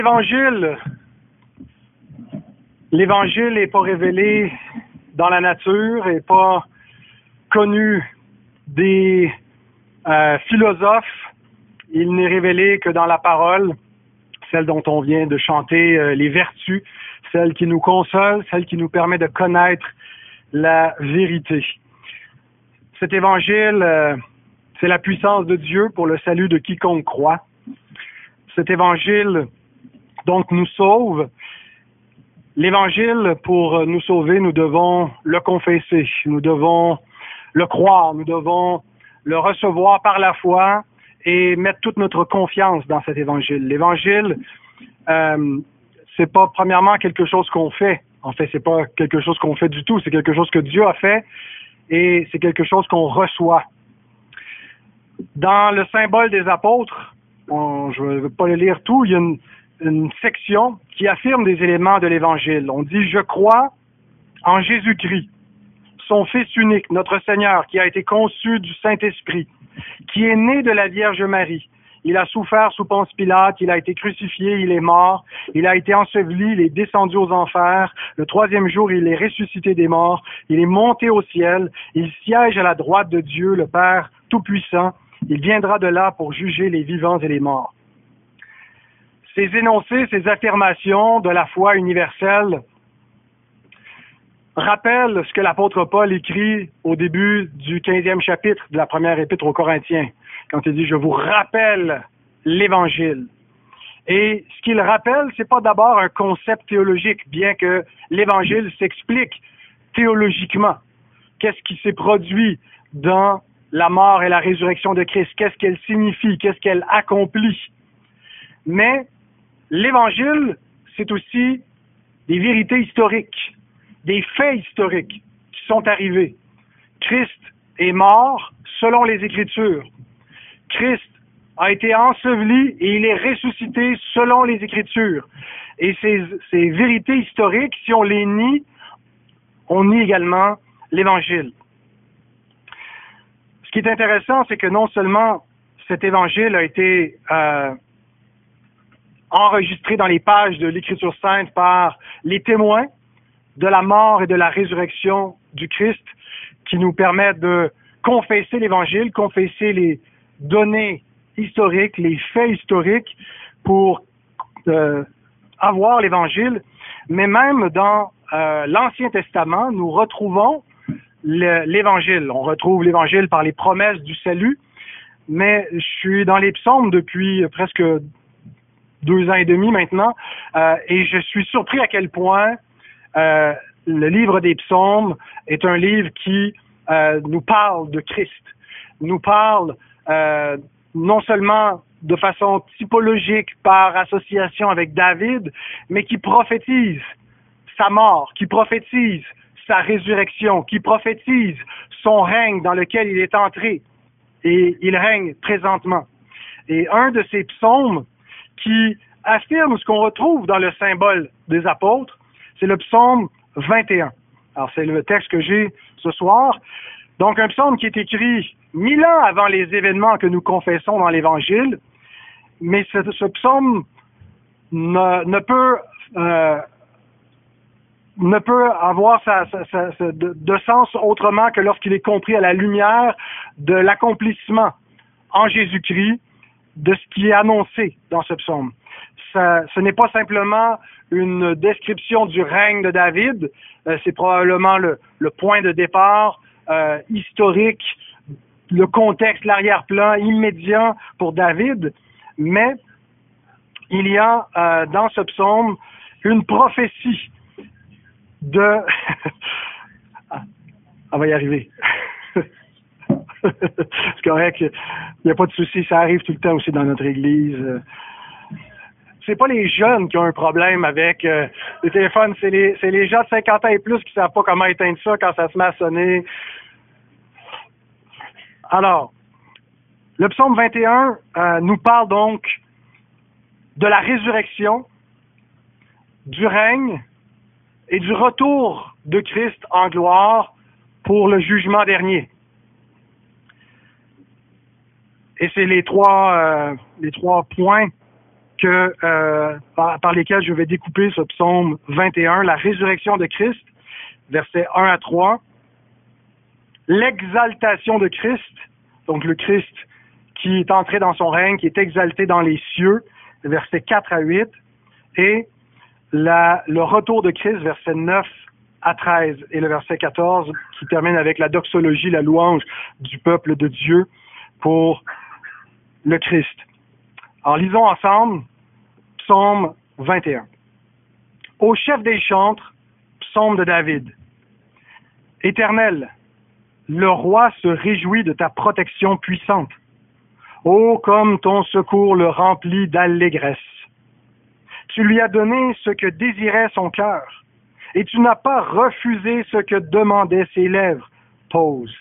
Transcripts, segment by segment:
L'Évangile n'est pas révélé dans la nature, n'est pas connu des philosophes. Il n'est révélé que dans la parole, celle dont on vient de chanter les vertus, celle qui nous console, celle qui nous permet de connaître la vérité. Cet Évangile, c'est la puissance de Dieu pour le salut de quiconque croit. Cet Évangile, donc, nous sauve. L'Évangile, pour nous sauver, nous devons le confesser, nous devons le croire, nous devons le recevoir par la foi et mettre toute notre confiance dans cet Évangile. L'Évangile, c'est pas premièrement quelque chose qu'on fait. En fait, c'est pas quelque chose qu'on fait du tout. C'est quelque chose que Dieu a fait et c'est quelque chose qu'on reçoit. Dans le symbole des apôtres, je ne vais pas le lire tout, il y a une section qui affirme des éléments de l'Évangile. On dit « Je crois en Jésus-Christ, son Fils unique, notre Seigneur, qui a été conçu du Saint-Esprit, qui est né de la Vierge Marie. Il a souffert sous Ponce Pilate, il a été crucifié, il est mort, il a été enseveli, il est descendu aux enfers. Le troisième jour, il est ressuscité des morts, il est monté au ciel, il siège à la droite de Dieu, le Père Tout-Puissant. Il viendra de là pour juger les vivants et les morts. » Ces énoncés, ces affirmations de la foi universelle rappellent ce que l'apôtre Paul écrit au début du 15e chapitre de la première épître aux Corinthiens, quand il dit « Je vous rappelle l'Évangile ». Et ce qu'il rappelle, c'est pas d'abord un concept théologique, bien que l'Évangile s'explique théologiquement. Qu'est-ce qui s'est produit dans la mort et la résurrection de Christ? Qu'est-ce qu'elle signifie? Qu'est-ce qu'elle accomplit? Mais l'Évangile, c'est aussi des vérités historiques, des faits historiques qui sont arrivés. Christ est mort selon les Écritures. Christ a été enseveli et il est ressuscité selon les Écritures. Et ces vérités historiques, si on les nie, on nie également l'Évangile. Ce qui est intéressant, c'est que non seulement cet Évangile a été enregistré dans les pages de l'Écriture sainte par les témoins de la mort et de la résurrection du Christ, qui nous permettent de confesser l'Évangile, confesser les données historiques, les faits historiques pour avoir l'Évangile, mais même dans l'Ancien Testament, nous retrouvons l'Évangile. On retrouve l'Évangile par les promesses du salut, mais je suis dans les psaumes depuis presque 2 ans et demi maintenant, et je suis surpris à quel point le livre des psaumes est un livre qui nous parle de Christ, nous parle non seulement de façon typologique par association avec David, mais qui prophétise sa mort, qui prophétise sa résurrection, qui prophétise son règne dans lequel il est entré, et il règne présentement. Et un de ces psaumes qui affirme ce qu'on retrouve dans le symbole des apôtres, c'est le psaume 21. Alors, c'est le texte que j'ai ce soir. Donc, un psaume qui est écrit 1000 ans avant les événements que nous confessons dans l'Évangile, mais ce psaume ne peut avoir de sens autrement que lorsqu'il est compris à la lumière de l'accomplissement en Jésus-Christ de ce qui est annoncé dans ce psaume. Ce n'est pas simplement une description du règne de David, c'est probablement le point de départ historique, le contexte, l'arrière-plan immédiat pour David, mais il y a dans ce psaume une prophétie de... On va y arriver. C'est correct, il n'y a pas de souci, ça arrive tout le temps aussi dans notre église. C'est pas les jeunes qui ont un problème avec les téléphones, c'est les gens de 50 ans et plus qui savent pas comment éteindre ça quand ça se met à sonner. Alors, le psaume 21 nous parle donc de la résurrection, du règne et du retour de Christ en gloire pour le jugement dernier. Et c'est les trois points par lesquels je vais découper ce psaume 21, la résurrection de Christ, versets 1 à 3, l'exaltation de Christ, donc le Christ qui est entré dans son règne, qui est exalté dans les cieux, versets 4 à 8, et le retour de Christ, versets 9 à 13, et le verset 14 qui termine avec la doxologie, la louange du peuple de Dieu pour le Christ. Alors lisons ensemble psaume 21. Au chef des chantres, psaume de David. Éternel, le roi se réjouit de ta protection puissante. Oh, comme ton secours le remplit d'allégresse. Tu lui as donné ce que désirait son cœur, et tu n'as pas refusé ce que demandaient ses lèvres. Pause.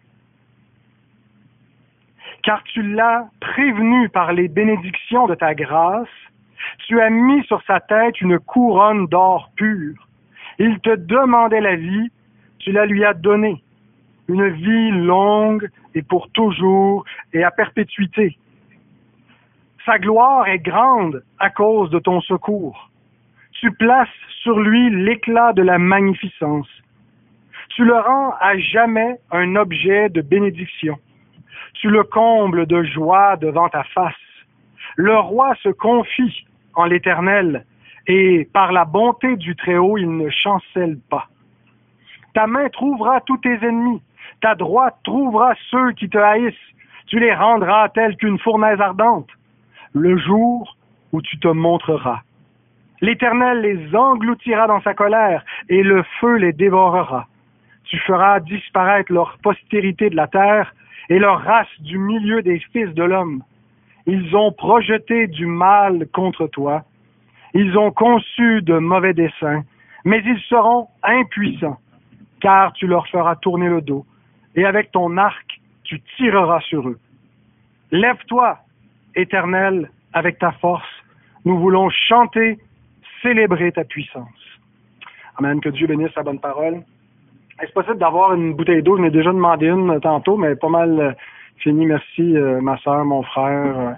Car tu l'as prévenu par les bénédictions de ta grâce, tu as mis sur sa tête une couronne d'or pur. Il te demandait la vie, tu la lui as donnée. Une vie longue et pour toujours et à perpétuité. Sa gloire est grande à cause de ton secours. Tu places sur lui l'éclat de la magnificence. Tu le rends à jamais un objet de bénédiction. Tu le combles de joie devant ta face. Le roi se confie en l'Éternel et par la bonté du Très-Haut, il ne chancelle pas. Ta main trouvera tous tes ennemis. Ta droite trouvera ceux qui te haïssent. Tu les rendras tels qu'une fournaise ardente. Le jour où tu te montreras. L'Éternel les engloutira dans sa colère et le feu les dévorera. Tu feras disparaître leur postérité de la terre et leur race du milieu des fils de l'homme. Ils ont projeté du mal contre toi. Ils ont conçu de mauvais desseins, mais ils seront impuissants, car tu leur feras tourner le dos, et avec ton arc, tu tireras sur eux. Lève-toi, Éternel, avec ta force. Nous voulons chanter, célébrer ta puissance. Amen. Que Dieu bénisse sa bonne parole. Est-ce possible d'avoir une bouteille d'eau? Je m'ai déjà demandé une tantôt, mais pas mal fini. Merci, ma soeur, mon frère.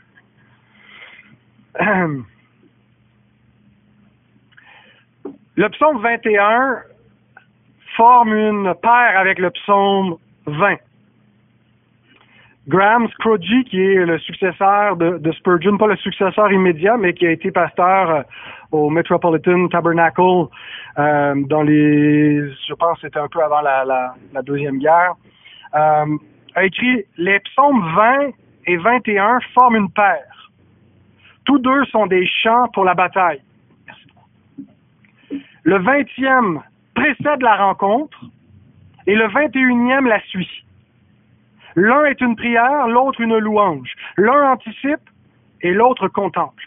Le psaume 21 forme une paire avec le psaume 20. Graham Scroggie, qui est le successeur de Spurgeon, pas le successeur immédiat, mais qui a été pasteur au Metropolitan Tabernacle je pense que c'était un peu avant la Deuxième Guerre, a écrit « Les psaumes 20 et 21 forment une paire. Tous deux sont des chants pour la bataille. » Merci beaucoup. Le 20e précède la rencontre et le 21e la suit. L'un est une prière, l'autre une louange. L'un anticipe et l'autre contemple.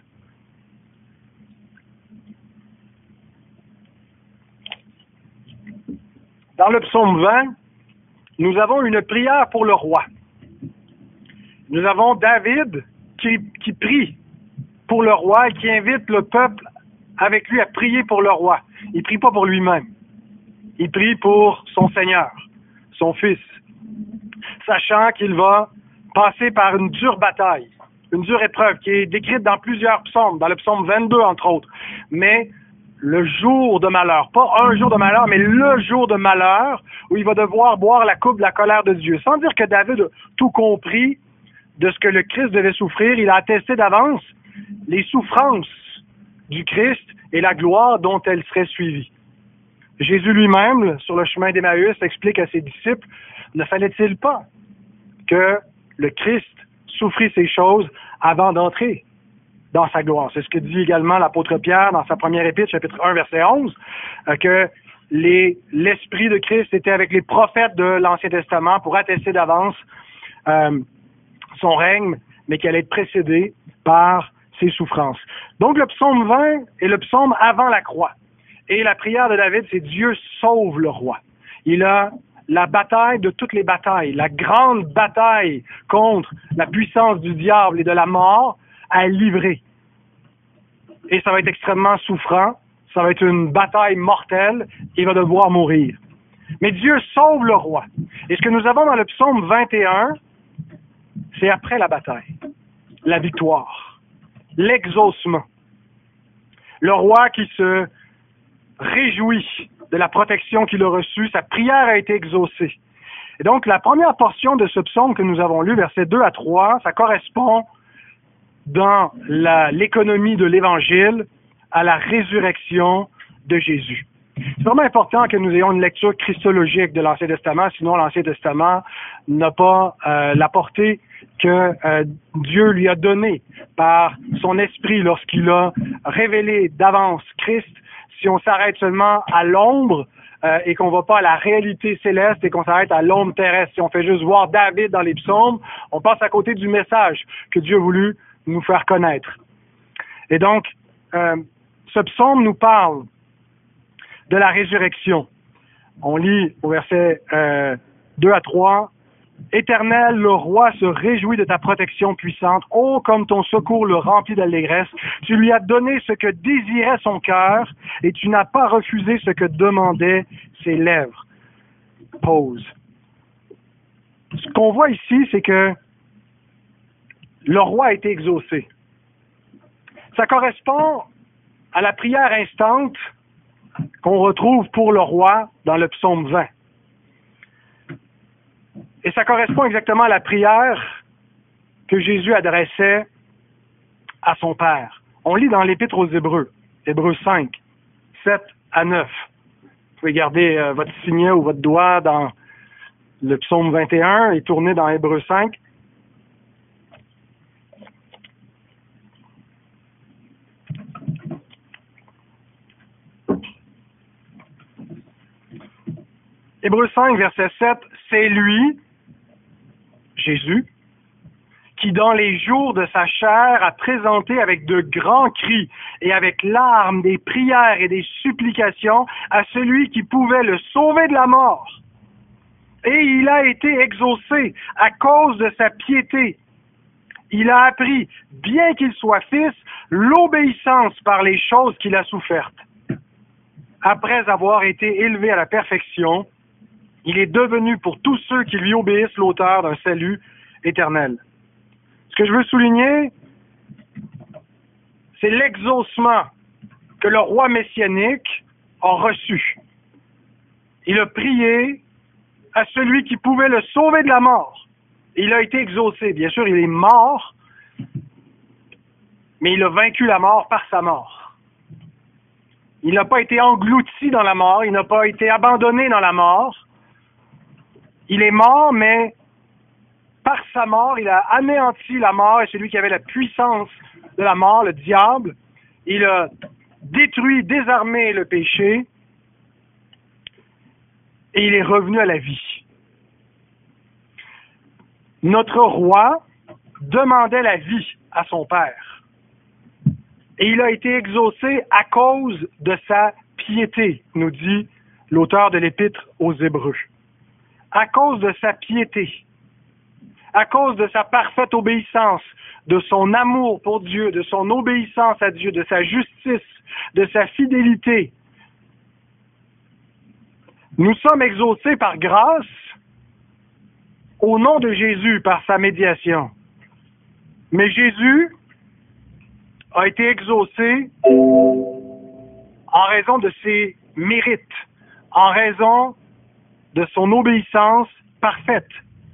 Dans le psaume 20, nous avons une prière pour le roi. Nous avons David qui prie pour le roi et qui invite le peuple avec lui à prier pour le roi. Il ne prie pas pour lui-même. Il prie pour son Seigneur, son Fils, sachant qu'il va passer par une dure bataille, une dure épreuve qui est décrite dans plusieurs psaumes, dans le psaume 22 entre autres. Mais le jour de malheur, pas un jour de malheur, mais le jour de malheur où il va devoir boire la coupe de la colère de Dieu. Sans dire que David a tout compris de ce que le Christ devait souffrir, il a attesté d'avance les souffrances du Christ et la gloire dont elles seraient suivies. Jésus lui-même, sur le chemin d'Emmaüs, explique à ses disciples, ne fallait-il pas que le Christ souffrit ces choses avant d'entrer dans sa gloire? C'est ce que dit également l'apôtre Pierre dans sa première épître, chapitre 1, verset 11, que l'Esprit de Christ était avec les prophètes de l'Ancien Testament pour attester d'avance son règne, mais qu'elle allait être précédée par ses souffrances. Donc le psaume 20 est le psaume avant la croix. Et la prière de David, c'est Dieu sauve le roi. Il a la bataille de toutes les batailles, la grande bataille contre la puissance du diable et de la mort à livrer. Et ça va être extrêmement souffrant, ça va être une bataille mortelle, il va devoir mourir. Mais Dieu sauve le roi. Et ce que nous avons dans le psaume 21, c'est après la bataille, la victoire. l'exaucement. Le roi qui se réjouit de la protection qu'il a reçue, sa prière a été exaucée. Et donc, la première portion de ce psaume que nous avons lu, versets 2 à 3, ça correspond dans l'économie de l'Évangile à la résurrection de Jésus. C'est vraiment important que nous ayons une lecture christologique de l'Ancien Testament, sinon l'Ancien Testament n'a pas la portée que Dieu lui a donnée par son esprit lorsqu'il a révélé d'avance Christ. Si on s'arrête seulement à l'ombre et qu'on ne va pas à la réalité céleste et qu'on s'arrête à l'ombre terrestre, si on fait juste voir David dans les psaumes, on passe à côté du message que Dieu a voulu nous faire connaître. Et donc, ce psaume nous parle de la résurrection. On lit au verset 2 à 3, « Éternel, le roi se réjouit de ta protection puissante. Oh, comme ton secours le remplit d'allégresse. Tu lui as donné ce que désirait son cœur et tu n'as pas refusé ce que demandaient ses lèvres. » Pause. Ce qu'on voit ici, c'est que le roi a été exaucé. Ça correspond à la prière instante qu'on retrouve pour le roi dans le psaume 20. Et ça correspond exactement à la prière que Jésus adressait à son Père. On lit dans l'Épître aux Hébreux, Hébreux 5, 7 à 9. Vous pouvez garder votre signet ou votre doigt dans le psaume 21 et tourner dans Hébreux 5. Hébreux 5, verset 7, « C'est lui, Jésus, qui dans les jours de sa chair a présenté avec de grands cris et avec larmes des prières et des supplications à celui qui pouvait le sauver de la mort. Et il a été exaucé à cause de sa piété. Il a appris, bien qu'il soit fils, l'obéissance par les choses qu'il a souffertes. Après avoir été élevé à la perfection, il est devenu pour tous ceux qui lui obéissent l'auteur d'un salut éternel. » Ce que je veux souligner, c'est l'exaucement que le roi messianique a reçu. Il a prié à celui qui pouvait le sauver de la mort. Il a été exaucé. Bien sûr, il est mort, mais il a vaincu la mort par sa mort. Il n'a pas été englouti dans la mort, il n'a pas été abandonné dans la mort. Il est mort, mais par sa mort, il a anéanti la mort et celui qui avait la puissance de la mort, le diable. Il a détruit, désarmé le péché et il est revenu à la vie. Notre roi demandait la vie à son Père et il a été exaucé à cause de sa piété, nous dit l'auteur de l'Épître aux Hébreux. À cause de sa piété, à cause de sa parfaite obéissance, de son amour pour Dieu, de son obéissance à Dieu, de sa justice, de sa fidélité. Nous sommes exaucés par grâce au nom de Jésus, par sa médiation. Mais Jésus a été exaucé en raison de ses mérites, en raison de son obéissance parfaite,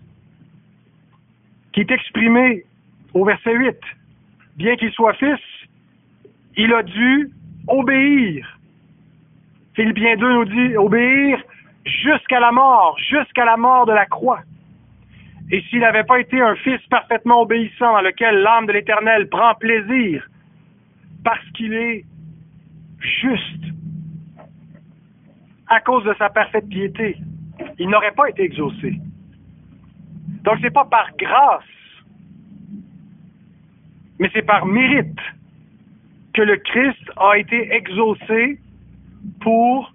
qui est exprimée au verset 8. Bien qu'il soit fils, il a dû obéir. Philippiens 2 nous dit obéir jusqu'à la mort de la croix. Et s'il n'avait pas été un fils parfaitement obéissant dans lequel l'âme de l'Éternel prend plaisir, parce qu'il est juste, à cause de sa parfaite piété, il n'aurait pas été exaucé. Donc, c'est pas par grâce, mais c'est par mérite que le Christ a été exaucé pour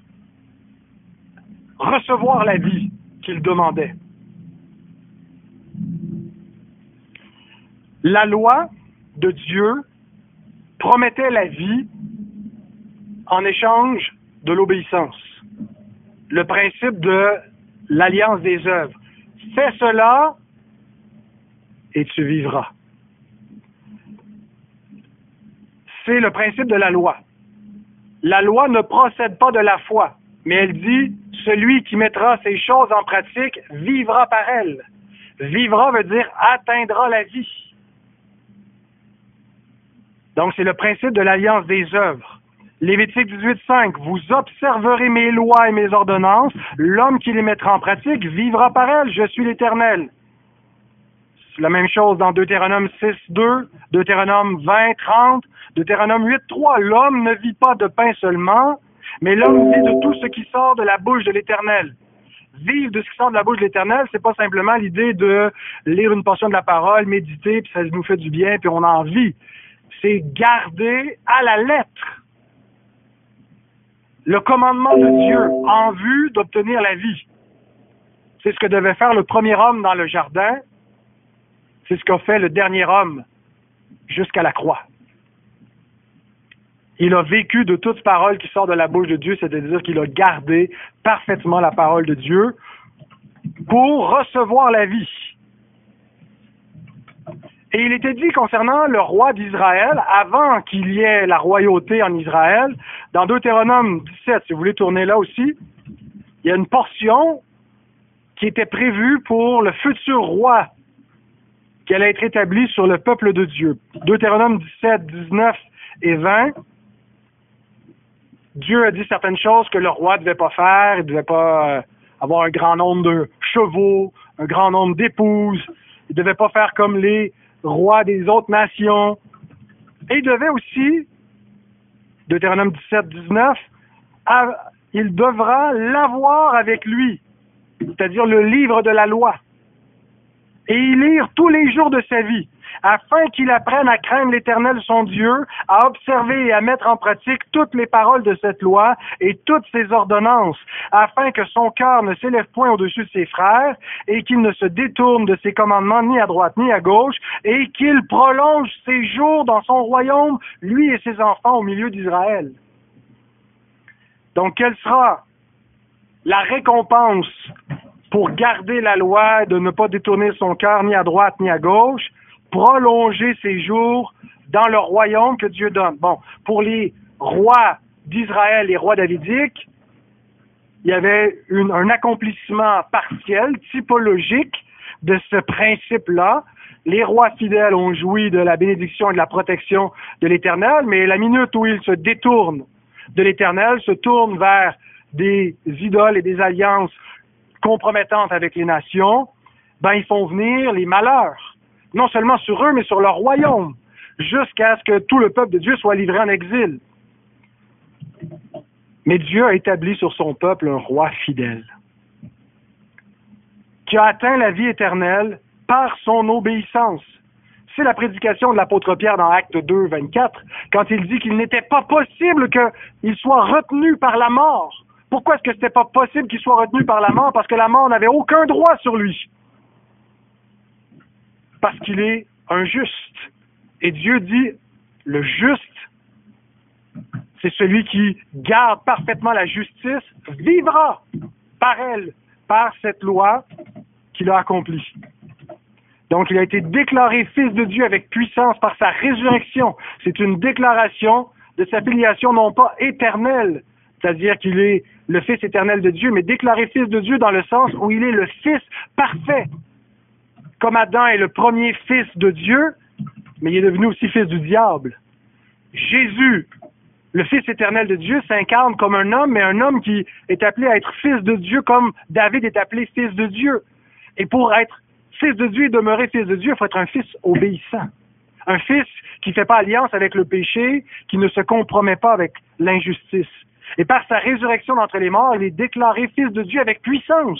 recevoir la vie qu'il demandait. La loi de Dieu promettait la vie en échange de l'obéissance. Le principe de l'alliance des œuvres. Fais cela et tu vivras. c'est le principe de la loi. La loi ne procède pas de la foi, mais elle dit « Celui qui mettra ces choses en pratique vivra par elles ». Vivra veut dire atteindra la vie. Donc, c'est le principe de l'alliance des œuvres. Lévitique 18:5, vous observerez mes lois et mes ordonnances, l'homme qui les mettra en pratique vivra par elles, je suis l'Éternel. C'est la même chose dans Deutéronome 6:2, Deutéronome 20:30, Deutéronome 8:3, l'homme ne vit pas de pain seulement, mais l'homme vit de tout ce qui sort de la bouche de l'Éternel. Vivre de ce qui sort de la bouche de l'Éternel, c'est pas simplement l'idée de lire une portion de la parole, méditer, puis ça nous fait du bien, puis on en vit. C'est garder à la lettre le commandement de Dieu en vue d'obtenir la vie. C'est ce que devait faire le premier homme dans le jardin. C'est ce qu'a fait le dernier homme jusqu'à la croix. Il a vécu de toute parole qui sort de la bouche de Dieu, c'est-à-dire qu'il a gardé parfaitement la parole de Dieu pour recevoir la vie. Et il était dit concernant le roi d'Israël, avant qu'il y ait la royauté en Israël, dans Deutéronome 17, si vous voulez tourner là aussi, il y a une portion qui était prévue pour le futur roi qui allait être établi sur le peuple de Dieu. Deutéronome 17, 19 et 20, Dieu a dit certaines choses que le roi ne devait pas faire, il ne devait pas avoir un grand nombre de chevaux, un grand nombre d'épouses, il ne devait pas faire comme les rois des autres nations. Et il devait aussi, Deutéronome 17, 19, il devra l'avoir avec lui, c'est-à-dire le livre de la loi, et y lire tous les jours de sa vie, afin qu'il apprenne à craindre l'Éternel son Dieu, à observer et à mettre en pratique toutes les paroles de cette loi et toutes ses ordonnances, afin que son cœur ne s'élève point au-dessus de ses frères, et qu'il ne se détourne de ses commandements ni à droite ni à gauche, et qu'il prolonge ses jours dans son royaume, lui et ses enfants au milieu d'Israël. Donc, quelle sera la récompense pour garder la loi, de ne pas détourner son cœur ni à droite ni à gauche, prolonger ses jours dans le royaume que Dieu donne? Bon, pour les rois d'Israël, les rois davidiques, il y avait un accomplissement partiel, typologique de ce principe-là. Les rois fidèles ont joui de la bénédiction et de la protection de l'Éternel, mais la minute où ils se détournent de l'Éternel, se tournent vers des idoles et des alliances compromettantes avec les nations, ben ils font venir les malheurs, non seulement sur eux, mais sur leur royaume, jusqu'à ce que tout le peuple de Dieu soit livré en exil. Mais Dieu a établi sur son peuple un roi fidèle, qui a atteint la vie éternelle par son obéissance. C'est la prédication de l'apôtre Pierre dans Actes 2, 24, quand il dit qu'il n'était pas possible qu'il soit retenu par la mort. Pourquoi est-ce que c'était pas possible qu'il soit retenu par la mort? Parce que la mort n'avait aucun droit sur lui. Parce qu'il est un juste. Et Dieu dit, le juste, c'est celui qui garde parfaitement la justice, vivra par elle, par cette loi qu'il a accomplie. Donc, il a été déclaré fils de Dieu avec puissance par sa résurrection. C'est une déclaration de sa filiation non pas éternelle, c'est-à-dire qu'il est le Fils éternel de Dieu, mais déclaré fils de Dieu dans le sens où il est le Fils parfait. Comme Adam est le premier fils de Dieu, mais il est devenu aussi fils du diable. Jésus, le Fils éternel de Dieu, s'incarne comme un homme, mais un homme qui est appelé à être fils de Dieu comme David est appelé fils de Dieu. Et pour être fils de Dieu et demeurer fils de Dieu, il faut être un fils obéissant. Un fils qui ne fait pas alliance avec le péché, qui ne se compromet pas avec l'injustice. Et par sa résurrection d'entre les morts, il est déclaré fils de Dieu avec puissance.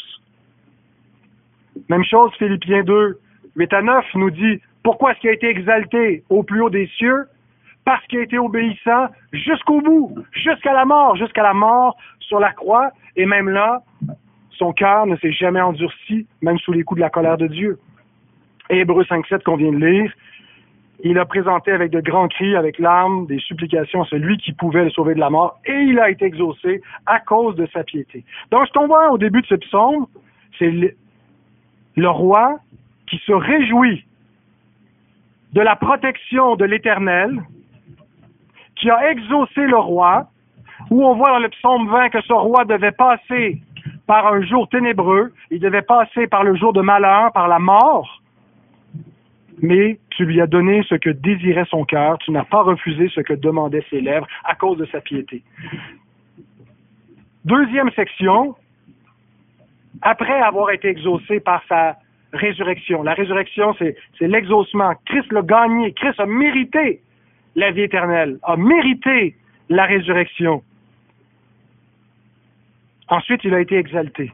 Même chose, Philippiens 2, 8 à 9 nous dit, pourquoi est-ce qu'il a été exalté au plus haut des cieux? Parce qu'il a été obéissant jusqu'au bout, jusqu'à la mort sur la croix, et même là, son cœur ne s'est jamais endurci, même sous les coups de la colère de Dieu. Et Hébreux 5.7 qu'on vient de lire, il a présenté avec de grands cris, avec larmes, des supplications à celui qui pouvait le sauver de la mort, et il a été exaucé à cause de sa piété. Donc, ce qu'on voit au début de ce psaume, c'est le roi qui se réjouit de la protection de l'Éternel qui a exaucé le roi, où on voit dans le psaume 20 que ce roi devait passer par un jour ténébreux, il devait passer par le jour de malheur, par la mort, mais tu lui as donné ce que désirait son cœur, tu n'as pas refusé ce que demandaient ses lèvres à cause de sa piété. Deuxième section, après avoir été exaucé par sa résurrection. La résurrection, c'est l'exaucement. Christ l'a gagné. Christ a mérité la vie éternelle, a mérité la résurrection. Ensuite, il a été exalté.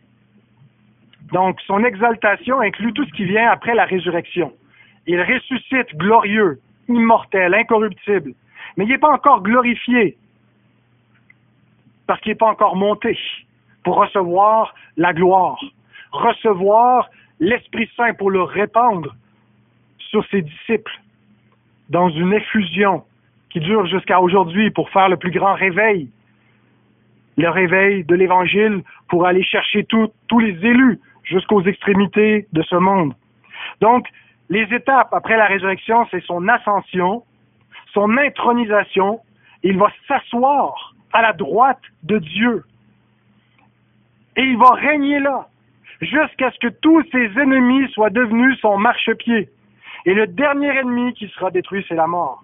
Donc, son exaltation inclut tout ce qui vient après la résurrection. Il ressuscite glorieux, immortel, incorruptible. Mais il n'est pas encore glorifié parce qu'il n'est pas encore monté pour recevoir la gloire, recevoir l'Esprit Saint pour le répandre sur ses disciples dans une effusion qui dure jusqu'à aujourd'hui pour faire le plus grand réveil, le réveil de l'Évangile pour aller chercher tous les élus jusqu'aux extrémités de ce monde. Donc, les étapes après la résurrection, c'est son ascension, son intronisation. Il va s'asseoir à la droite de Dieu. Et il va régner là, jusqu'à ce que tous ses ennemis soient devenus son marchepied. Et le dernier ennemi qui sera détruit, c'est la mort.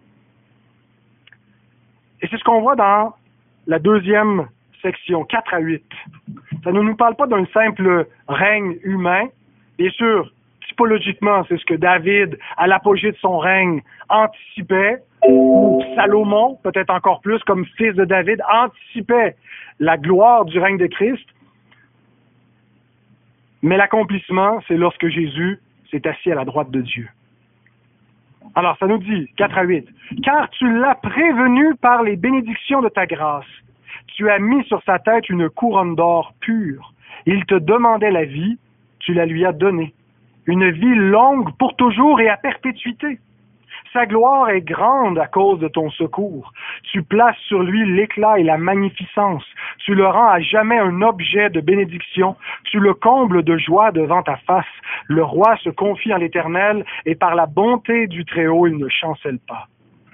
Et c'est ce qu'on voit dans la deuxième section, 4 à 8. Ça ne nous parle pas d'un simple règne humain. Bien sûr, typologiquement, c'est ce que David, à l'apogée de son règne, anticipait, ou Salomon, peut-être encore plus, comme fils de David, anticipait la gloire du règne de Christ. Mais l'accomplissement, c'est lorsque Jésus s'est assis à la droite de Dieu. Alors, ça nous dit, 4 à 8, « Car tu l'as prévenu par les bénédictions de ta grâce. Tu as mis sur sa tête une couronne d'or pure. Il te demandait la vie, tu la lui as donnée. Une vie longue pour toujours et à perpétuité. Sa gloire est grande à cause de ton secours. Tu places sur lui l'éclat et la magnificence. Tu le rends à jamais un objet de bénédiction. Tu le combles de joie devant ta face. Le roi se confie en l'Éternel et par la bonté du Très-Haut, il ne chancelle pas. »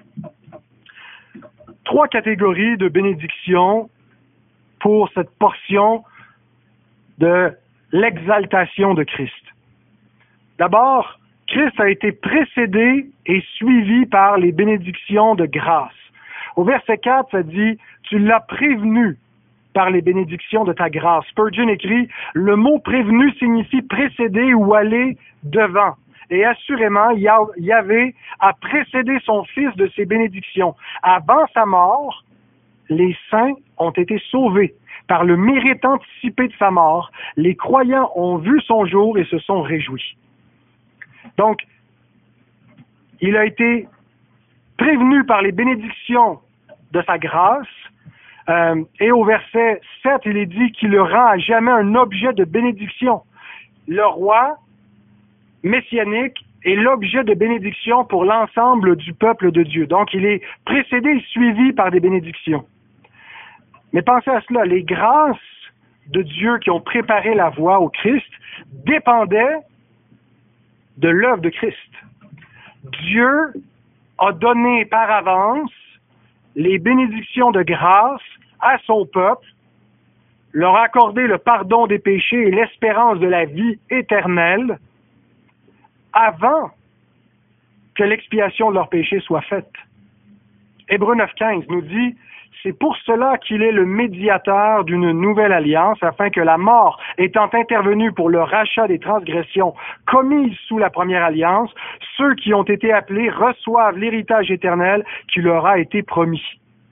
3 catégories de bénédictions pour cette portion de l'exaltation de Christ. D'abord, Christ a été précédé et suivi par les bénédictions de grâce. Au verset 4, ça dit « Tu l'as prévenu par les bénédictions de ta grâce ». Spurgeon écrit « Le mot prévenu signifie précéder ou aller devant. Et assurément, Yahvé a précédé son Fils de ses bénédictions. Avant sa mort, les saints ont été sauvés. Par le mérite anticipé de sa mort, les croyants ont vu son jour et se sont réjouis. » Donc, il a été prévenu par les bénédictions de sa grâce. Et au verset 7, il est dit qu'il le rend à jamais un objet de bénédiction. Le roi messianique est l'objet de bénédiction pour l'ensemble du peuple de Dieu. Donc, il est précédé et suivi par des bénédictions. Mais pensez à cela, les grâces de Dieu qui ont préparé la voie au Christ dépendaient de l'œuvre de Christ. Dieu a donné par avance les bénédictions de grâce à son peuple, leur a accordé le pardon des péchés et l'espérance de la vie éternelle avant que l'expiation de leurs péchés soit faite. Hébreux 9,15 nous dit « C'est pour cela qu'il est le médiateur d'une nouvelle alliance, afin que la mort, étant intervenue pour le rachat des transgressions commises sous la première alliance, ceux qui ont été appelés reçoivent l'héritage éternel qui leur a été promis. »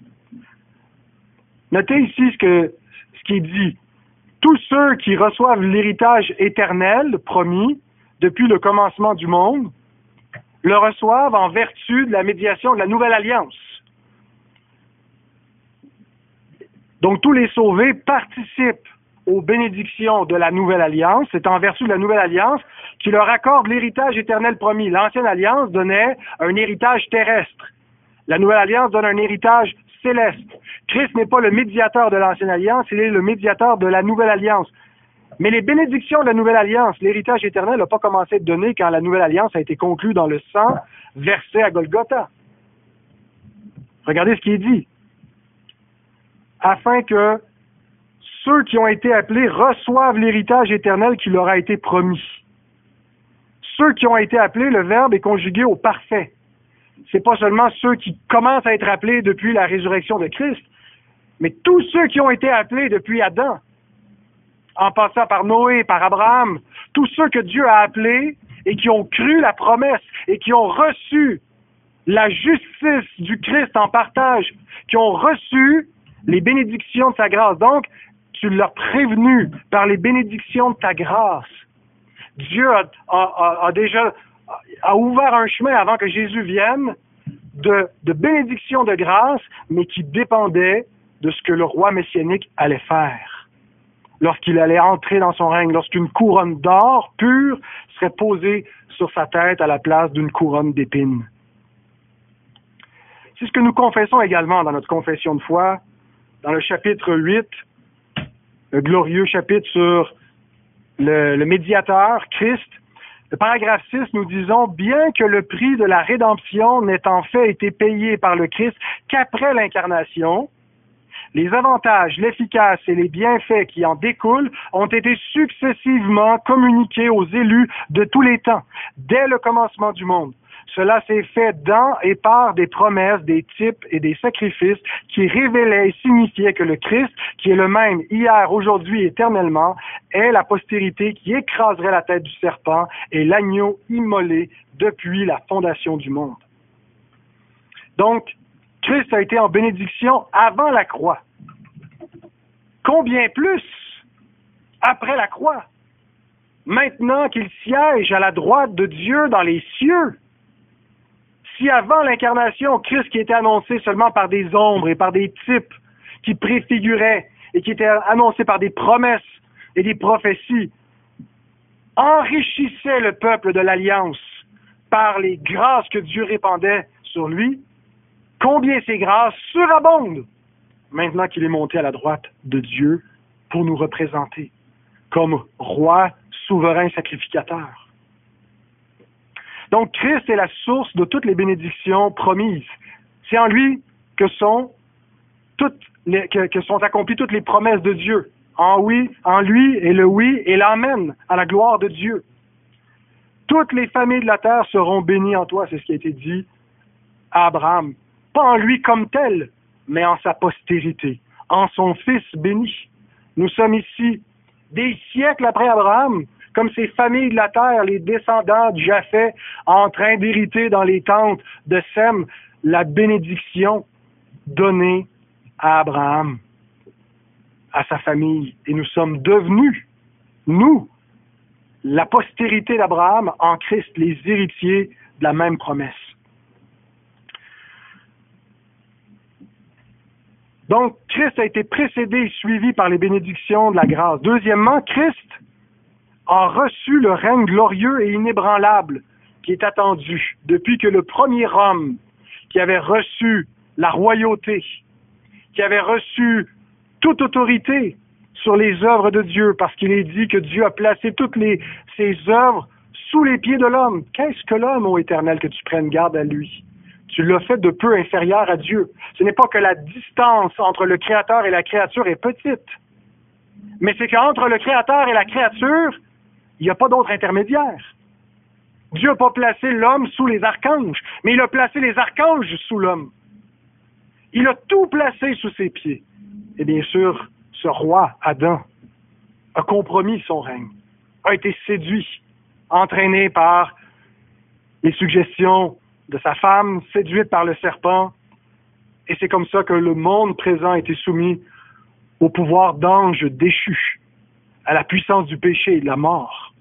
Notez ici ce qui est dit. Tous ceux qui reçoivent l'héritage éternel promis depuis le commencement du monde le reçoivent en vertu de la médiation de la nouvelle alliance. Donc, tous les sauvés participent aux bénédictions de la nouvelle alliance. C'est en vertu de la nouvelle alliance qui leur accorde l'héritage éternel promis. L'ancienne alliance donnait un héritage terrestre. La nouvelle alliance donne un héritage céleste. Christ n'est pas le médiateur de l'ancienne alliance, il est le médiateur de la nouvelle alliance. Mais les bénédictions de la nouvelle alliance, l'héritage éternel n'a pas commencé à être donné quand la nouvelle alliance a été conclue dans le sang versé à Golgotha. Regardez ce qui est dit. Afin que ceux qui ont été appelés reçoivent l'héritage éternel qui leur a été promis. Ceux qui ont été appelés, le verbe est conjugué au parfait. C'est pas seulement ceux qui commencent à être appelés depuis la résurrection de Christ, mais tous ceux qui ont été appelés depuis Adam, en passant par Noé, par Abraham, tous ceux que Dieu a appelés et qui ont cru la promesse et qui ont reçu la justice du Christ en partage, qui ont reçu les bénédictions de sa grâce. Donc, tu l'as prévenu par les bénédictions de ta grâce. Dieu a déjà ouvert un chemin avant que Jésus vienne de bénédictions de grâce, mais qui dépendait de ce que le roi messianique allait faire. Lorsqu'il allait entrer dans son règne, lorsqu'une couronne d'or pure serait posée sur sa tête à la place d'une couronne d'épines. C'est ce que nous confessons également dans notre confession de foi, dans le chapitre 8, le glorieux chapitre sur le médiateur, Christ. Le paragraphe 6, nous disons, bien que le prix de la rédemption n'ait en fait été payé par le Christ qu'après l'incarnation, les avantages, l'efficace et les bienfaits qui en découlent ont été successivement communiqués aux élus de tous les temps, dès le commencement du monde. Cela s'est fait dans et par des promesses, des types et des sacrifices qui révélaient et signifiaient que le Christ, qui est le même hier, aujourd'hui, éternellement, est la postérité qui écraserait la tête du serpent et l'agneau immolé depuis la fondation du monde. Donc, Christ a été en bénédiction avant la croix. Combien plus après la croix? Maintenant qu'il siège à la droite de Dieu dans les cieux, si avant l'incarnation, Christ qui était annoncé seulement par des ombres et par des types qui préfiguraient et qui était annoncé par des promesses et des prophéties, enrichissait le peuple de l'Alliance par les grâces que Dieu répandait sur lui, combien ces grâces surabondent maintenant qu'il est monté à la droite de Dieu pour nous représenter comme roi, souverain, sacrificateur. Donc, Christ est la source de toutes les bénédictions promises. C'est en lui que sont accomplies toutes les promesses de Dieu. En lui est le oui et l'amen à la gloire de Dieu. Toutes les familles de la terre seront bénies en toi, c'est ce qui a été dit à Abraham. Pas en lui comme tel, mais en sa postérité, en son fils béni. Nous sommes ici des siècles après Abraham, comme ces familles de la terre, les descendants de Japheth, en train d'hériter dans les tentes de Sem la bénédiction donnée à Abraham, à sa famille. Et nous sommes devenus, nous, la postérité d'Abraham en Christ, les héritiers de la même promesse. Donc, Christ a été précédé et suivi par les bénédictions de la grâce. Deuxièmement, Christ a reçu le règne glorieux et inébranlable qui est attendu depuis que le premier homme qui avait reçu la royauté, qui avait reçu toute autorité sur les œuvres de Dieu, parce qu'il est dit que Dieu a placé toutes ses œuvres sous les pieds de l'homme. Qu'est-ce que l'homme, ô Éternel, que tu prennes garde à lui? Tu l'as fait de peu inférieur à Dieu. Ce n'est pas que la distance entre le Créateur et la créature est petite, mais c'est qu'entre le Créateur et la créature, il n'y a pas d'autre intermédiaire. Dieu n'a pas placé l'homme sous les archanges, mais il a placé les archanges sous l'homme. Il a tout placé sous ses pieds. Et bien sûr, ce roi, Adam, a compromis son règne, a été séduit, entraîné par les suggestions de sa femme, séduite par le serpent. Et c'est comme ça que le monde présent a été soumis au pouvoir d'anges déchus, à la puissance du péché et de la mort.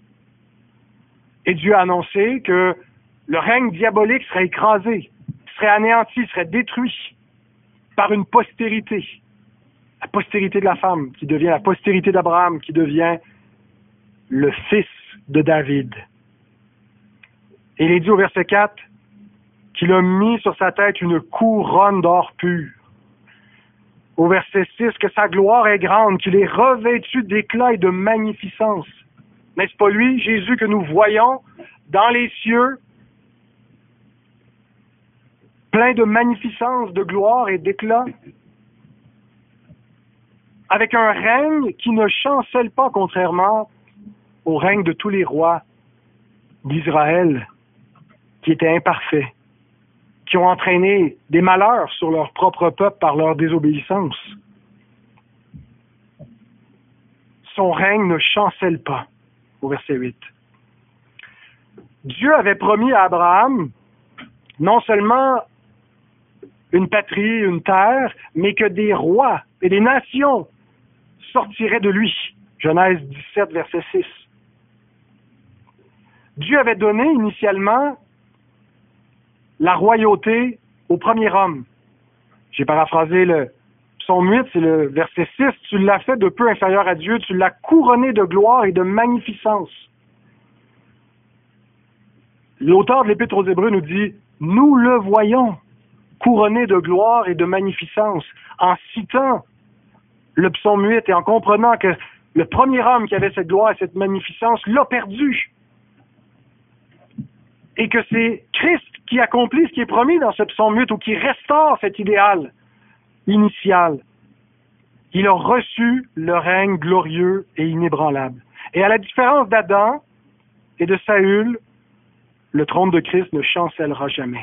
Et Dieu a annoncé que le règne diabolique serait écrasé, serait anéanti, serait détruit par une postérité. La postérité de la femme, qui devient la postérité d'Abraham, qui devient le fils de David. Et il est dit au verset 4 qu'il a mis sur sa tête une couronne d'or pur. Au verset 6, que sa gloire est grande, qu'il est revêtu d'éclat et de magnificence. N'est-ce pas lui, Jésus, que nous voyons dans les cieux, plein de magnificence, de gloire et d'éclat, avec un règne qui ne chancelle pas contrairement au règne de tous les rois d'Israël, qui étaient imparfaits, qui ont entraîné des malheurs sur leur propre peuple par leur désobéissance. Son règne ne chancelle pas, au verset 8. Dieu avait promis à Abraham non seulement une patrie, une terre, mais que des rois et des nations sortiraient de lui. Genèse 17, verset 6. Dieu avait donné initialement la royauté au premier homme. J'ai paraphrasé le psaume 8, c'est le verset 6. Tu l'as fait de peu inférieur à Dieu, tu l'as couronné de gloire et de magnificence. L'auteur de l'Épître aux Hébreux nous dit, nous le voyons couronné de gloire et de magnificence, en citant le psaume 8 et en comprenant que le premier homme qui avait cette gloire et cette magnificence l'a perdu. Et que c'est Christ qui accomplit ce qui est promis dans ce psaume 8 ou qui restaure cet idéal initial. Il a reçu le règne glorieux et inébranlable. Et à la différence d'Adam et de Saül, le trône de Christ ne chancellera jamais.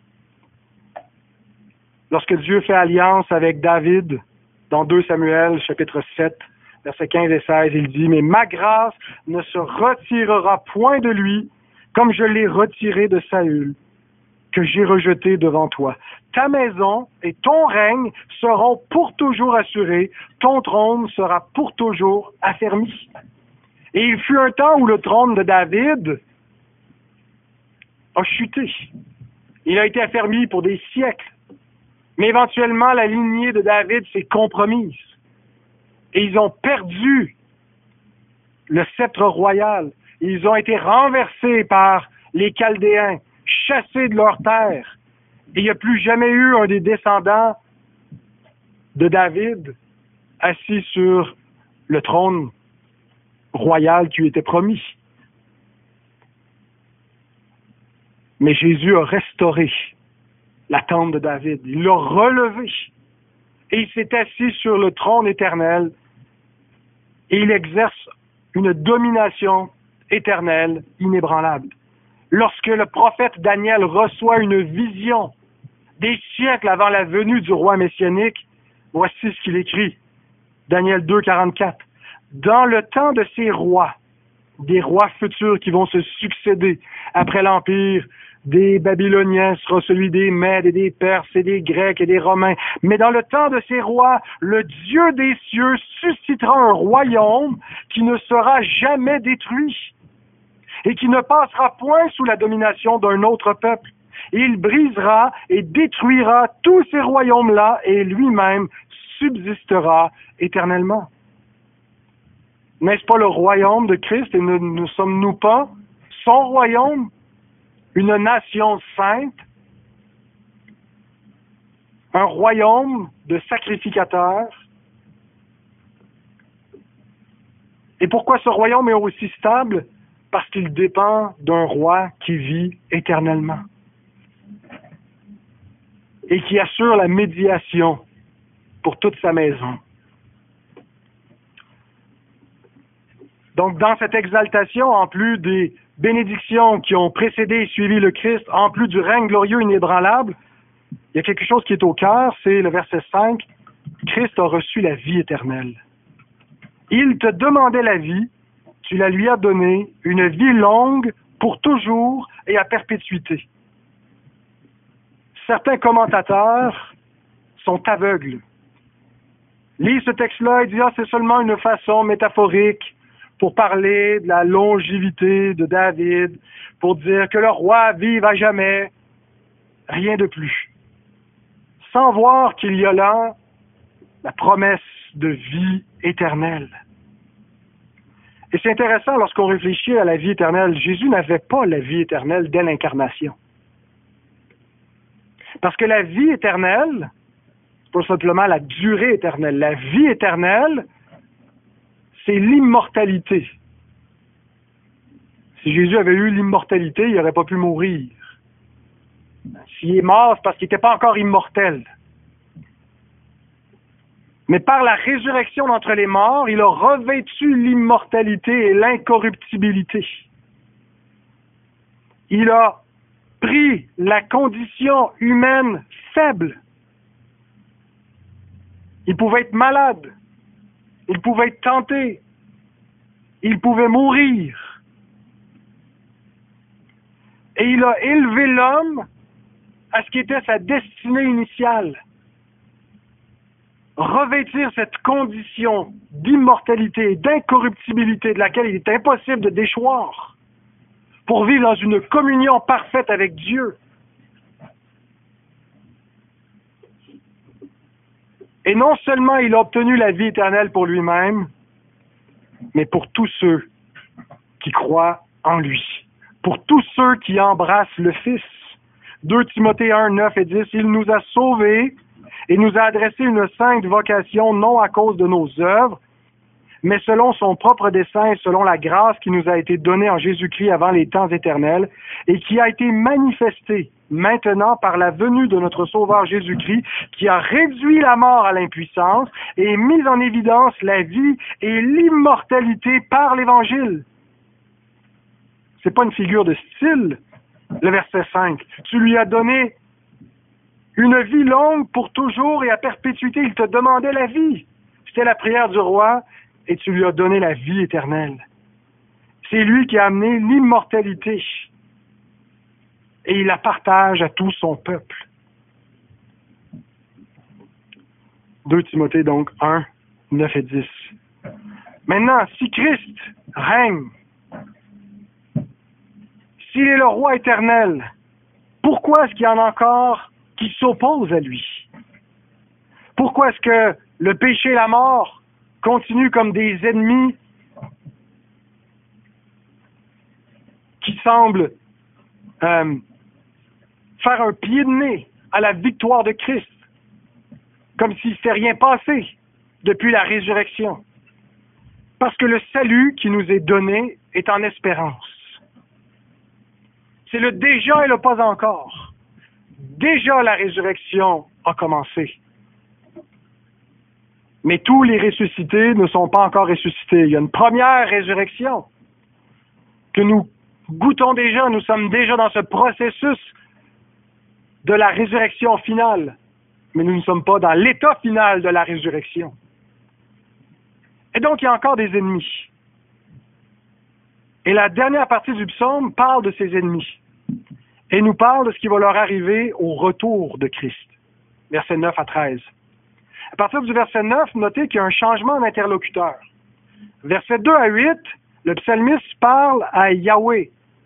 Lorsque Dieu fait alliance avec David, dans 2 Samuel, chapitre 7, versets 15 et 16, il dit « Mais ma grâce ne se retirera point de lui, comme je l'ai retiré de Saül, que j'ai rejeté devant toi. Ta maison et ton règne seront pour toujours assurés, ton trône sera pour toujours affermi. » Et il fut un temps où le trône de David a chuté. Il a été affermi pour des siècles. Mais éventuellement, la lignée de David s'est compromise. Et ils ont perdu le sceptre royal. Ils ont été renversés par les Chaldéens, chassés de leur terre. Et il n'y a plus jamais eu un des descendants de David assis sur le trône royal qui lui était promis. Mais Jésus a restauré la tente de David. Il l'a relevé. Et il s'est assis sur le trône éternel. Et il exerce une domination éternelle, inébranlable. Lorsque le prophète Daniel reçoit une vision des siècles avant la venue du roi messianique, voici ce qu'il écrit. Daniel 2, 44. Dans le temps de ces rois, des rois futurs qui vont se succéder après l'empire des Babyloniens sera celui des Mèdes et des Perses et des Grecs et des Romains. Mais dans le temps de ces rois, le Dieu des cieux suscitera un royaume qui ne sera jamais détruit et qui ne passera point sous la domination d'un autre peuple. Il brisera et détruira tous ces royaumes-là et lui-même subsistera éternellement. N'est-ce pas le royaume de Christ et ne sommes-nous pas son royaume? Une nation sainte, un royaume de sacrificateurs. Et pourquoi ce royaume est aussi stable? Parce qu'il dépend d'un roi qui vit éternellement et qui assure la médiation pour toute sa maison. Donc, dans cette exaltation, en plus des bénédictions qui ont précédé et suivi le Christ, en plus du règne glorieux inébranlable, il y a quelque chose qui est au cœur, c'est le verset 5, Christ a reçu la vie éternelle. Il te demandait la vie, tu la lui as donnée, une vie longue pour toujours et à perpétuité. Certains commentateurs sont aveugles. Lisent ce texte-là et disent « Ah, c'est seulement une façon métaphorique pour parler de la longévité de David, pour dire que le roi vive à jamais, rien de plus. » Sans voir qu'il y a là la promesse de vie éternelle. Et c'est intéressant lorsqu'on réfléchit à la vie éternelle. Jésus n'avait pas la vie éternelle dès l'incarnation. Parce que la vie éternelle, c'est pas simplement la durée éternelle. La vie éternelle, c'est l'immortalité. Si Jésus avait eu l'immortalité, il n'aurait pas pu mourir. S'il est mort, c'est parce qu'il n'était pas encore immortel. Mais par la résurrection d'entre les morts, il a revêtu l'immortalité et l'incorruptibilité. Il a pris la condition humaine faible. Il pouvait être malade. Il pouvait être tenté. Il pouvait mourir. Et il a élevé l'homme à ce qui était sa destinée initiale. Revêtir cette condition d'immortalité et d'incorruptibilité de laquelle il est impossible de déchoir pour vivre dans une communion parfaite avec Dieu. Et non seulement il a obtenu la vie éternelle pour lui-même, mais pour tous ceux qui croient en lui, pour tous ceux qui embrassent le Fils. 2 Timothée 1, 9 et 10, il nous a sauvés et nous a adressé une sainte vocation, non à cause de nos œuvres, mais selon son propre dessein et selon la grâce qui nous a été donnée en Jésus-Christ avant les temps éternels et qui a été manifestée maintenant par la venue de notre Sauveur Jésus-Christ, qui a réduit la mort à l'impuissance et mis en évidence la vie et l'immortalité par l'Évangile. C'est pas une figure de style, le verset 5. Tu lui as donné une vie longue pour toujours et à perpétuité. Il te demandait la vie. C'était la prière du roi et tu lui as donné la vie éternelle. C'est lui qui a amené l'immortalité et il la partage à tout son peuple. 2 Timothée donc 1, 9 et 10. Maintenant, si Christ règne, s'il est le roi éternel, pourquoi est-ce qu'il y en a encore qui s'opposent à lui? Pourquoi est-ce que le péché et la mort continuent comme des ennemis qui semblent faire un pied de nez à la victoire de Christ, comme s'il ne s'était rien passé depuis la résurrection? Parce que le salut qui nous est donné est en espérance. C'est le déjà et le pas encore. Déjà la résurrection a commencé. Mais tous les ressuscités ne sont pas encore ressuscités. Il y a une première résurrection que nous goûtons déjà. Nous sommes déjà dans ce processus de la résurrection finale. Mais nous ne sommes pas dans l'état final de la résurrection. Et donc, il y a encore des ennemis. Et la dernière partie du psaume parle de ces ennemis. Et nous parle de ce qui va leur arriver au retour de Christ. Versets 9 à 13. À partir du verset 9, notez qu'il y a un changement d'interlocuteur. Versets 2 à 8, le psalmiste parle à Yahweh.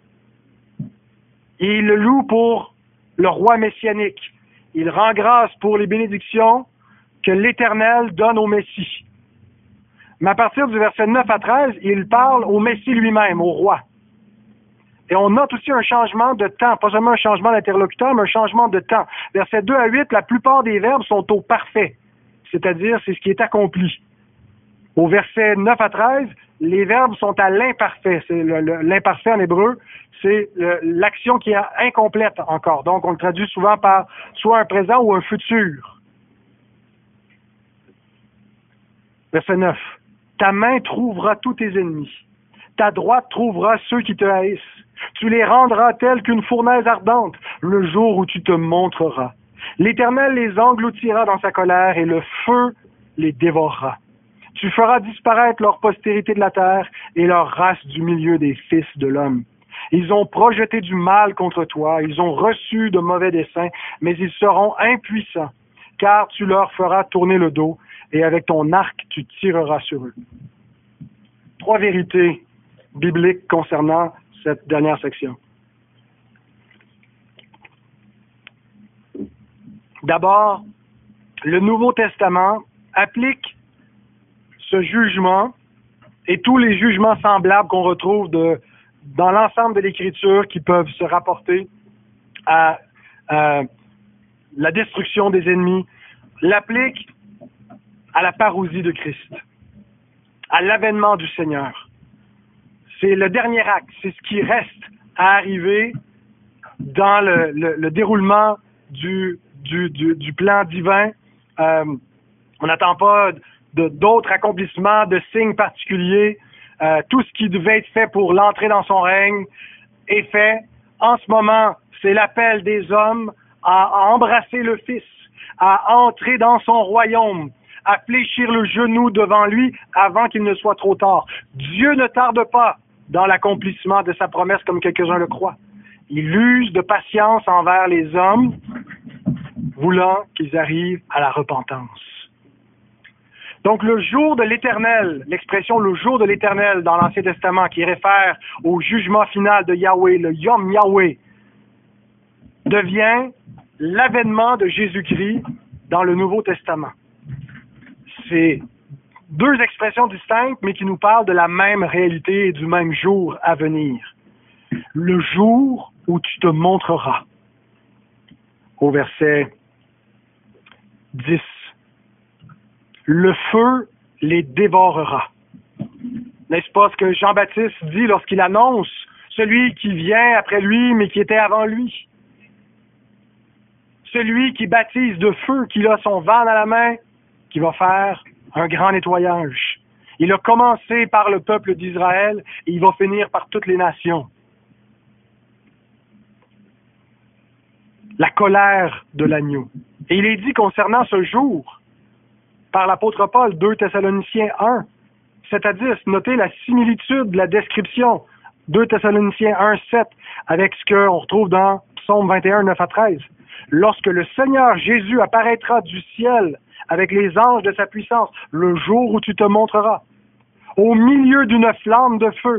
Et il le loue pour le roi messianique. Il rend grâce pour les bénédictions que l'Éternel donne au Messie. Mais à partir du verset 9 à 13, il parle au Messie lui-même, au roi. Et on note aussi un changement de temps, pas seulement un changement d'interlocuteur, mais un changement de temps. Versets 2 à 8, la plupart des verbes sont au parfait, c'est-à-dire c'est ce qui est accompli. Au verset 9 à 13, les verbes sont à l'imparfait. C'est l'imparfait en hébreu, c'est l'action qui est incomplète encore. Donc on le traduit souvent par soit un présent ou un futur. Verset 9. Ta main trouvera tous tes ennemis. Ta droite trouvera ceux qui te haïssent. Tu les rendras tels qu'une fournaise ardente, le jour où tu te montreras. L'Éternel les engloutira dans sa colère et le feu les dévorera. Tu feras disparaître leur postérité de la terre et leur race du milieu des fils de l'homme. Ils ont projeté du mal contre toi, ils ont reçu de mauvais desseins, mais ils seront impuissants, car tu leur feras tourner le dos et avec ton arc tu tireras sur eux. 3 vérités bibliques concernant cette dernière section. D'abord, le Nouveau Testament applique ce jugement et tous les jugements semblables qu'on retrouve dans l'ensemble de l'Écriture qui peuvent se rapporter à la destruction des ennemis, l'applique à la parousie de Christ, à l'avènement du Seigneur. C'est le dernier acte, c'est ce qui reste à arriver dans le déroulement du plan divin. On n'attend pas d'autres accomplissements, de signes particuliers. Tout ce qui devait être fait pour l'entrée dans son règne est fait. En ce moment, c'est l'appel des hommes à embrasser le Fils, à entrer dans son royaume, à fléchir le genou devant lui avant qu'il ne soit trop tard. Dieu ne tarde pas dans l'accomplissement de sa promesse comme quelques-uns le croient. Il use de patience envers les hommes, voulant qu'ils arrivent à la repentance. Donc le jour de l'Éternel, l'expression le jour de l'Éternel dans l'Ancien Testament qui réfère au jugement final de Yahweh, le Yom Yahweh, devient l'avènement de Jésus-Christ dans le Nouveau Testament. C'est deux expressions distinctes, mais qui nous parlent de la même réalité et du même jour à venir. Le jour où tu te montreras. Au verset 10. Le feu les dévorera. N'est-ce pas ce que Jean-Baptiste dit lorsqu'il annonce celui qui vient après lui, mais qui était avant lui? Celui qui baptise de feu, qui a son vent à la main, qui va faire un grand nettoyage. Il a commencé par le peuple d'Israël et il va finir par toutes les nations. La colère de l'agneau. Et il est dit concernant ce jour, par l'apôtre Paul, 2 Thessaloniciens 1, 7 à 10, notez la similitude de la description, 2 Thessaloniciens 1, 7, avec ce qu'on retrouve dans Psaume 21, 9 à 13. Lorsque le Seigneur Jésus apparaîtra du ciel avec les anges de sa puissance, le jour où tu te montreras, au milieu d'une flamme de feu,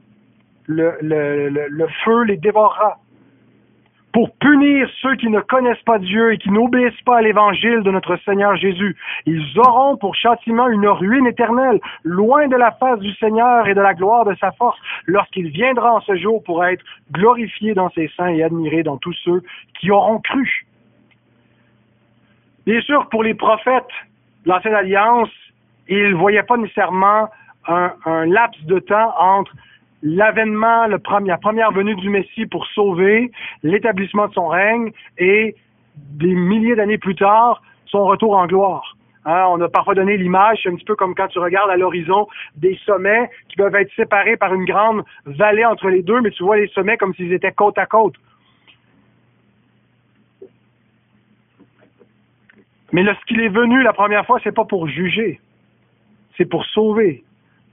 le feu les dévorera, pour punir ceux qui ne connaissent pas Dieu et qui n'obéissent pas à l'évangile de notre Seigneur Jésus. Ils auront pour châtiment une ruine éternelle, loin de la face du Seigneur et de la gloire de sa force, lorsqu'il viendra en ce jour pour être glorifié dans ses saints et admiré dans tous ceux qui auront cru. Bien sûr, pour les prophètes de l'Ancienne Alliance, ils ne voyaient pas nécessairement un laps de temps entre l'avènement, la première venue du Messie pour sauver, l'établissement de son règne et des milliers d'années plus tard, son retour en gloire. Hein, on a parfois donné l'image, c'est un petit peu comme quand tu regardes à l'horizon des sommets qui peuvent être séparés par une grande vallée entre les deux, mais tu vois les sommets comme s'ils étaient côte à côte. Mais lorsqu'il est venu la première fois, c'est pas pour juger, c'est pour sauver.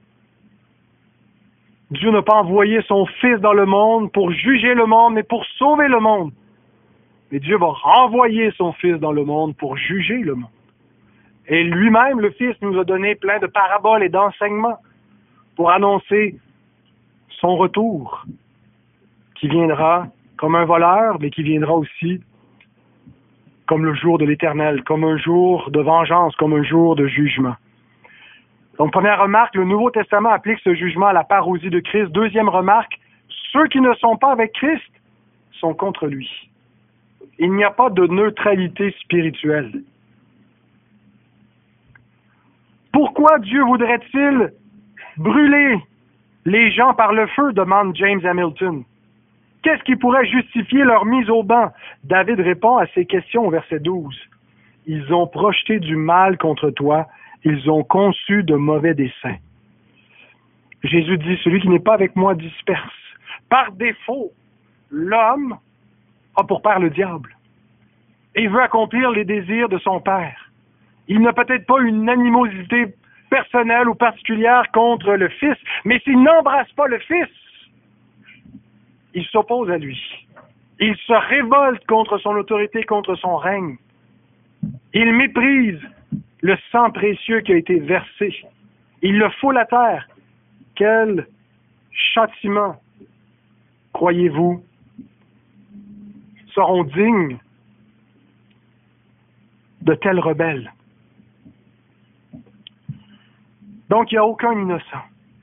Dieu n'a pas envoyé son Fils dans le monde pour juger le monde, mais pour sauver le monde. Mais Dieu va renvoyer son Fils dans le monde pour juger le monde. Et lui-même, le Fils, nous a donné plein de paraboles et d'enseignements pour annoncer son retour, qui viendra comme un voleur, mais qui viendra aussi comme le jour de l'Éternel, comme un jour de vengeance, comme un jour de jugement. Donc, première remarque, le Nouveau Testament applique ce jugement à la parousie de Christ. Deuxième remarque, ceux qui ne sont pas avec Christ sont contre lui. Il n'y a pas de neutralité spirituelle. Pourquoi Dieu voudrait-il brûler les gens par le feu, demande James Hamilton. Qu'est-ce qui pourrait justifier leur mise au banc? David répond à ces questions au verset 12. Ils ont projeté du mal contre toi. Ils ont conçu de mauvais desseins. Jésus dit, celui qui n'est pas avec moi disperse. Par défaut, l'homme a pour père le diable. Et il veut accomplir les désirs de son père. Il n'a peut-être pas une animosité personnelle ou particulière contre le Fils, mais s'il n'embrasse pas le Fils, il s'oppose à lui. Il se révolte contre son autorité, contre son règne. Il méprise le sang précieux qui a été versé. Il le foule à terre. Quel châtiment, croyez-vous, seront dignes de tels rebelles? Donc, il n'y a aucun innocent.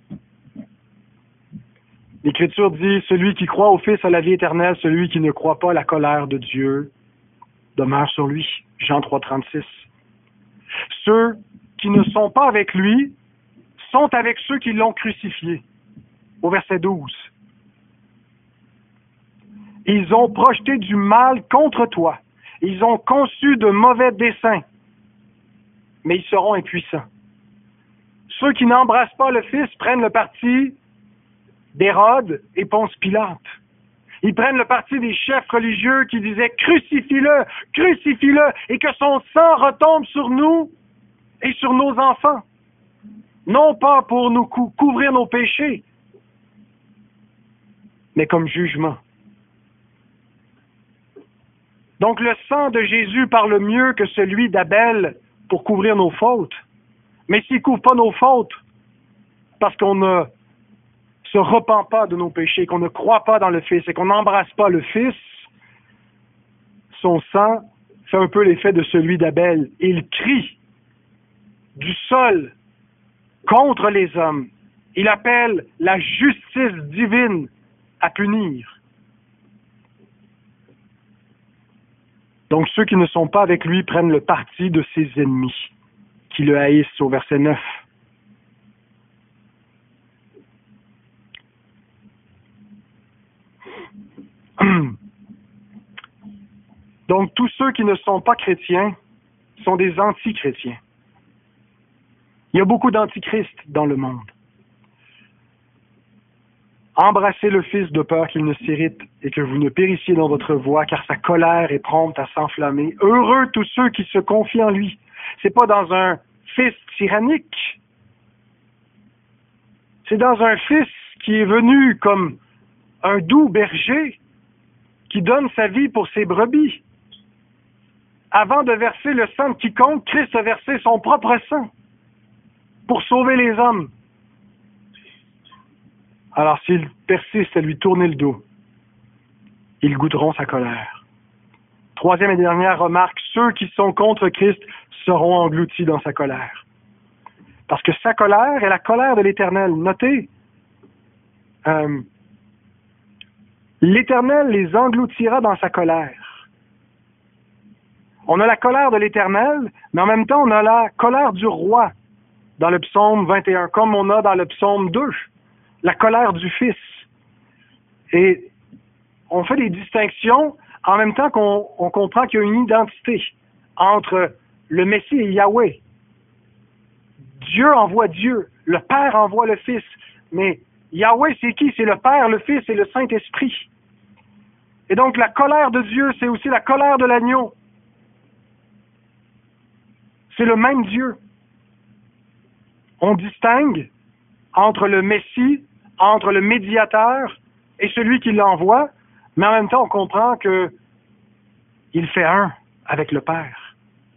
L'Écriture dit, celui qui croit au Fils a la vie éternelle, celui qui ne croit pas, la colère de Dieu demeure sur lui. Jean 3,36. Ceux qui ne sont pas avec lui sont avec ceux qui l'ont crucifié. Au verset 12. Ils ont projeté du mal contre toi. Ils ont conçu de mauvais desseins. Mais ils seront impuissants. Ceux qui n'embrassent pas le Fils prennent le parti d'Hérode et Ponce Pilate. Ils prennent le parti des chefs religieux qui disaient « Crucifie-le, et que son sang retombe sur nous et sur nos enfants. » Non pas pour nous couvrir nos péchés, mais comme jugement. Donc le sang de Jésus parle mieux que celui d'Abel pour couvrir nos fautes. Mais s'il ne couvre pas nos fautes, parce qu'on ne se repent pas de nos péchés, qu'on ne croit pas dans le Fils et qu'on n'embrasse pas le Fils, son sang fait un peu l'effet de celui d'Abel. Il crie du sol contre les hommes. Il appelle la justice divine à punir. Donc ceux qui ne sont pas avec lui prennent le parti de ses ennemis, qui le haïssent au verset 9. Donc tous ceux qui ne sont pas chrétiens sont des anti-chrétiens. Il y a beaucoup d'antichrists dans le monde. Embrassez le Fils de peur qu'il ne s'irrite et que vous ne périssiez dans votre voie, car sa colère est prompte à s'enflammer. Heureux tous ceux qui se confient en lui. C'est pas dans un Fils tyrannique. C'est dans un Fils qui est venu comme un doux berger qui donne sa vie pour ses brebis. Avant de verser le sang de quiconque, Christ a versé son propre sang pour sauver les hommes. Alors s'ils persistent à lui tourner le dos, ils goûteront sa colère. Troisième et dernière remarque, ceux qui sont contre Christ seront engloutis dans sa colère. Parce que sa colère est la colère de l'Éternel. Notez, l'Éternel les engloutira dans sa colère. On a la colère de l'Éternel, mais en même temps, on a la colère du roi dans le psaume 21, comme on a dans le psaume 2, la colère du Fils. Et on fait des distinctions en même temps qu'on comprend qu'il y a une identité entre le Messie et Yahweh. Dieu envoie Dieu, le Père envoie le Fils, mais Yahweh, c'est qui? C'est le Père, le Fils et le Saint-Esprit. Et donc la colère de Dieu, c'est aussi la colère de l'agneau. C'est le même Dieu. On distingue entre le Messie, entre le médiateur et celui qui l'envoie, mais en même temps, on comprend que il fait un avec le Père.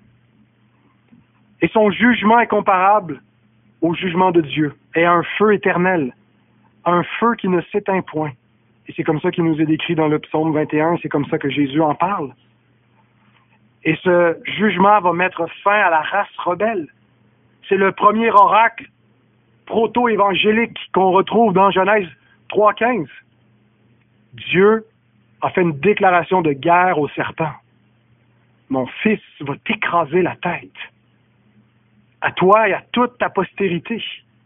Et son jugement est comparable au jugement de Dieu, et un feu éternel, un feu qui ne s'éteint point. Et c'est comme ça qu'il nous est décrit dans le psaume 21, c'est comme ça que Jésus en parle. Et ce jugement va mettre fin à la race rebelle. C'est le premier oracle proto-évangélique qu'on retrouve dans Genèse 3,15. Dieu a fait une déclaration de guerre au serpent. Mon fils va t'écraser la tête, à toi et à toute ta postérité.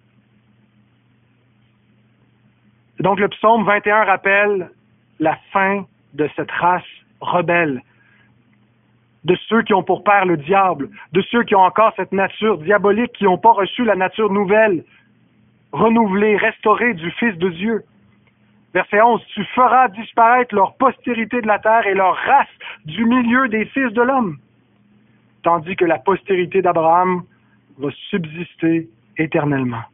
Donc le psaume 21 rappelle la fin de cette race rebelle, de ceux qui ont pour père le diable, de ceux qui ont encore cette nature diabolique, qui n'ont pas reçu la nature nouvelle, renouvelée, restaurée du Fils de Dieu. Verset 11, tu feras disparaître leur postérité de la terre et leur race du milieu des fils de l'homme, tandis que la postérité d'Abraham va subsister éternellement.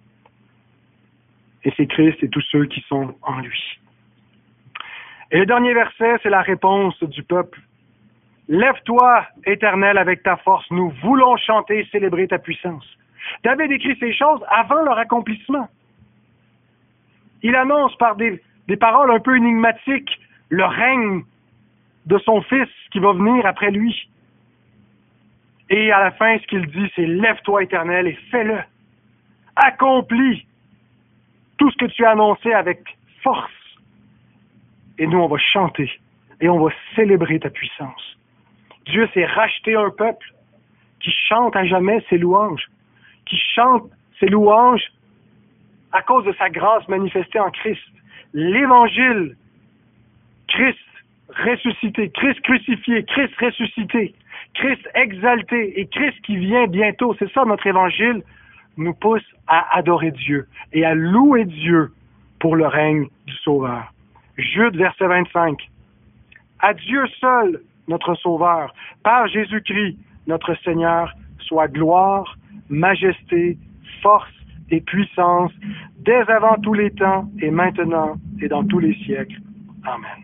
Et c'est Christ et tous ceux qui sont en lui. Et le dernier verset, c'est la réponse du peuple. Lève-toi, Éternel, avec ta force, nous voulons chanter et célébrer ta puissance. David écrit ces choses avant leur accomplissement. Il annonce par des paroles un peu énigmatiques le règne de son fils qui va venir après lui. Et à la fin, ce qu'il dit, c'est « Lève-toi, Éternel, et fais-le. Accomplis tout ce que tu as annoncé avec force. Et nous, on va chanter et on va célébrer ta puissance. » Dieu s'est racheté un peuple qui chante à jamais ses louanges, qui chante ses louanges à cause de sa grâce manifestée en Christ. L'Évangile Christ ressuscité, Christ crucifié, Christ ressuscité, Christ exalté et Christ qui vient bientôt. C'est ça notre évangile nous pousse à adorer Dieu et à louer Dieu pour le règne du Sauveur. Jude, verset 25. À Dieu seul, notre Sauveur, par Jésus-Christ, notre Seigneur, soit gloire, majesté, force et puissance, dès avant tous les temps et maintenant et dans tous les siècles. Amen.